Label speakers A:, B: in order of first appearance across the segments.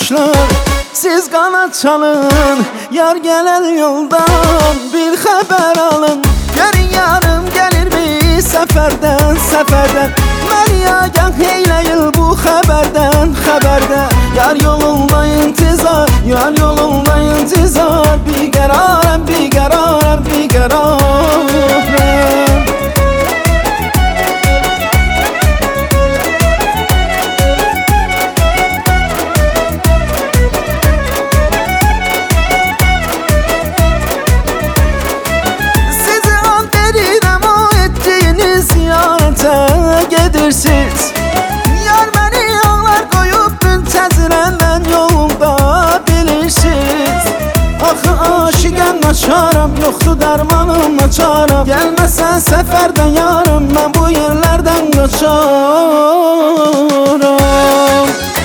A: quşlar, siz qanad çalın. Yar gələn yoldan bir xəbər alın. Görün yarım gəlirmi səfərdən, səfərdən. Məni agah eyləyin bu xəbərdən, xəbərdən. Yar yolunda intizar, yar yolunda intizar. Bir qərarəm, bir qərarəm, bir qərarəm. Gedirsiniz. Yar məni yollar qoyub müntəzirəm mən yolumda, bilirsiniz. Axı aşiqəm açaram, yoxdur dərmanım açaram. Gəlməsən səfərdən yarım, mən bu yerlərdən qaçaram.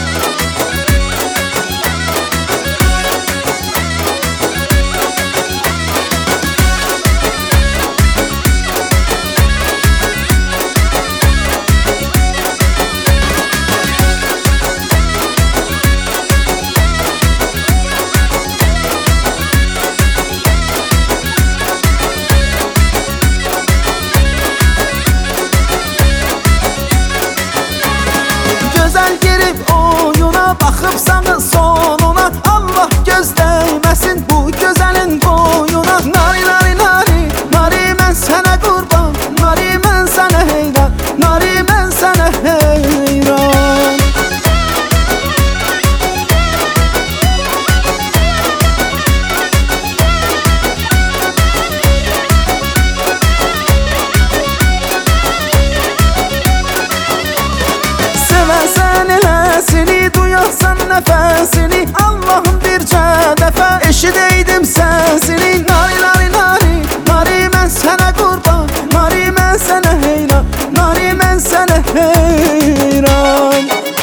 A: Girib oyuna, baxıb sağı sonuna. Allah göz dəyməsin bu gözəlin boyuna. Nari, nari, nari, nari mən sənə qurban. Nari mən sənə heyran, nari mən sənə heyran. Sevəsən eləsini, duyarsan nəfəsini. Allah'ım bircə dəfə eşidəydim səsini. Nari, nari, nari, nari mən sənə qurban. Nari mən sənə heyran, nari mən sənə heyran.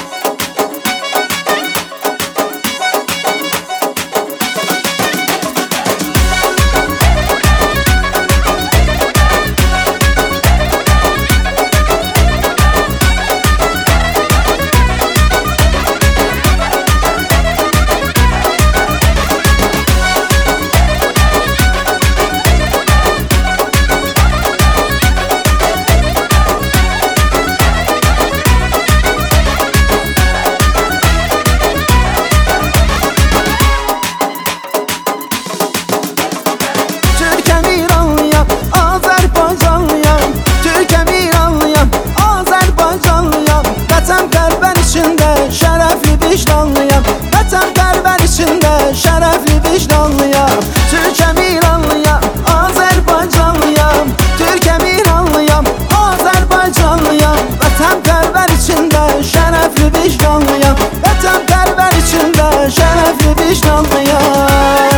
A: Şərəfli vicdanlıyam, vətən qəlbən içində şərəfli vicdanlıyam. Türkəm İranlıyam, Azərbaycanlıyam. Türkəm İranlıyam, Azərbaycanlıyam. Vətən qəlbən içində şərəfli vicdanlıyam. Vətən qəlbən içində şərəfli vicdanlıyam.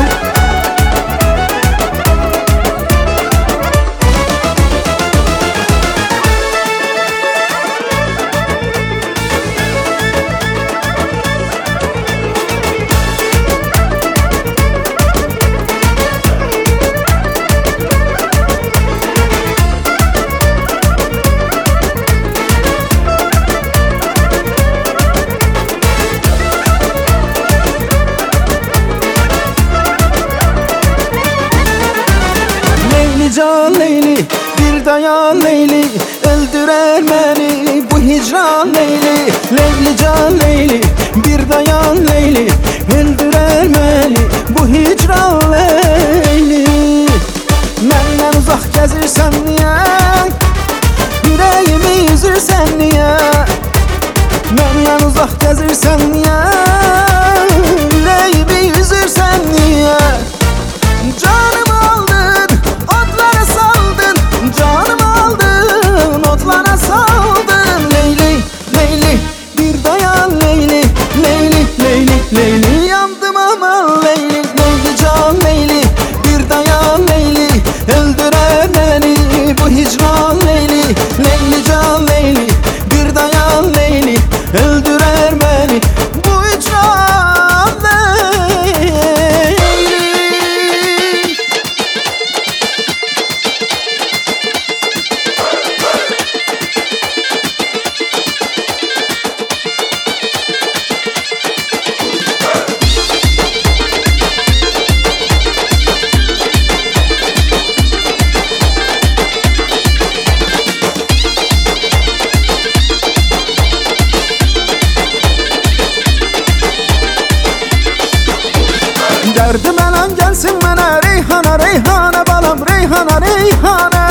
A: Can Leyli, bir dayan Leyli, öldürer beni bu hicran Leyli. Leyli can Leyli, bir dayan Leyli, öldürer beni bu hicran Leyli. Məndən uzaq gəzirsən niyə? Yüreğimi üzürsən niyə? Məndən uzaq gəzirsən niyə? Yüreğimi üzürsən niyə? Canımı aldın, otlara saldın. Canımı aldın, otlara saldın. Leyli, Leyli, bir dayan Leyli, Leyli, Leyli, Leyli. Derdim elən gelsin mənə Reyhana, Reyhana balam, Reyhana, Reyhana.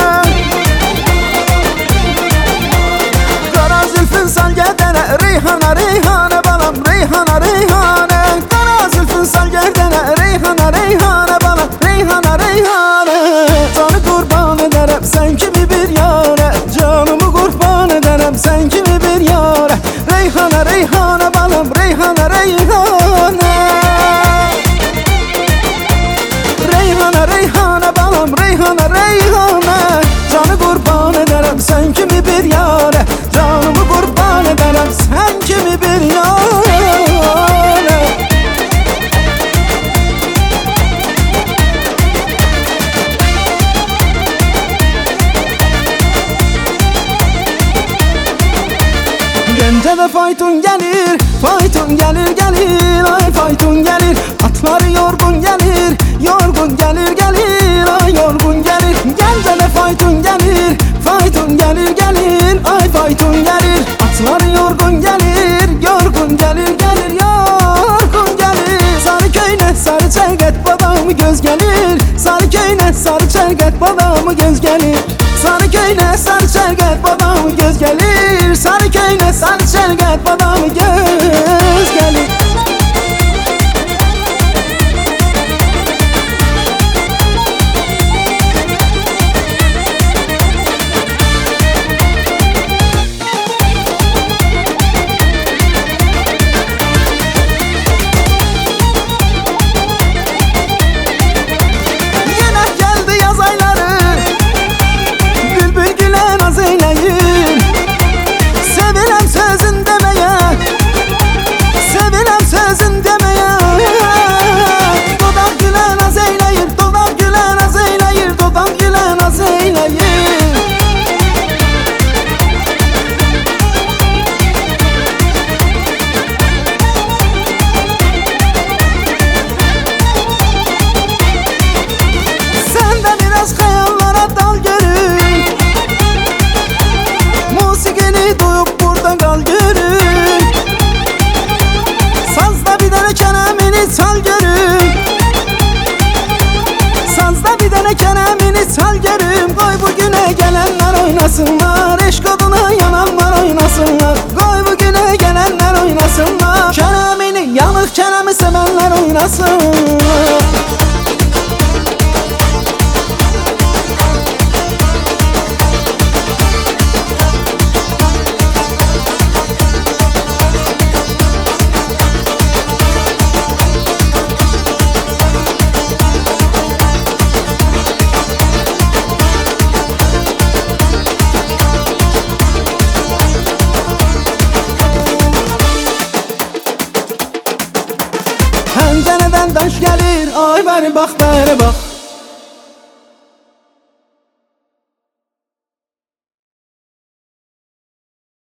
A: Qara zülfün sal gədənə Reyhana, Reyhana balam, Reyhana, Reyhana. Qara zülfün sal gədənə Reyhana, Reyhana balam, Reyhana, Reyhana. Canı qurban edərəm sən kimi bir yara, canımı qurban edərəm sən kimi bir yara. Reyhana, Reyhana balam, Reyhana, Reyhana. Reyhana, Reyhana balam, Reyhana, Reyhana. Canı qurban edərəm sən kimi bir yara, canımı qurban edərəm sən kimi bir yara. Gəncədə fayton gəlir, fayton gəlir, gəlir, ay fayton gəlir. Atları yorgun gəlir, yorgun gəlir, gəlir, ay yorgun gəlir. Gəncədə fayton gəlir, fayton gəlir, gəlir, ay fayton gəlir. Atları yorgun gəlir, yorgun gəlir, gəlir, yorgun gəlir. Sarı köynə, sarı çəlqət, badamı göz gəlir. Sarı köynə, sarı çəlqət, badamı göz gəlir. Sarı köynə, sarı çəlqət, badamı göz gəlir. Sarı köynə, sarı çəlqət, badamı göz gəlir. Sal görüm, sazda bir dənə kələmini sal görüm. Qoy bugünə gələnlər oynasınlar, eşq oduna yananlar oynasınlar. Qoy bugünə gələnlər oynasınlar, kələmini, yanıq kələmi sevənlər oynasınlar. Pəncərədən daş gəlir, ay bəri bax, bəri bax.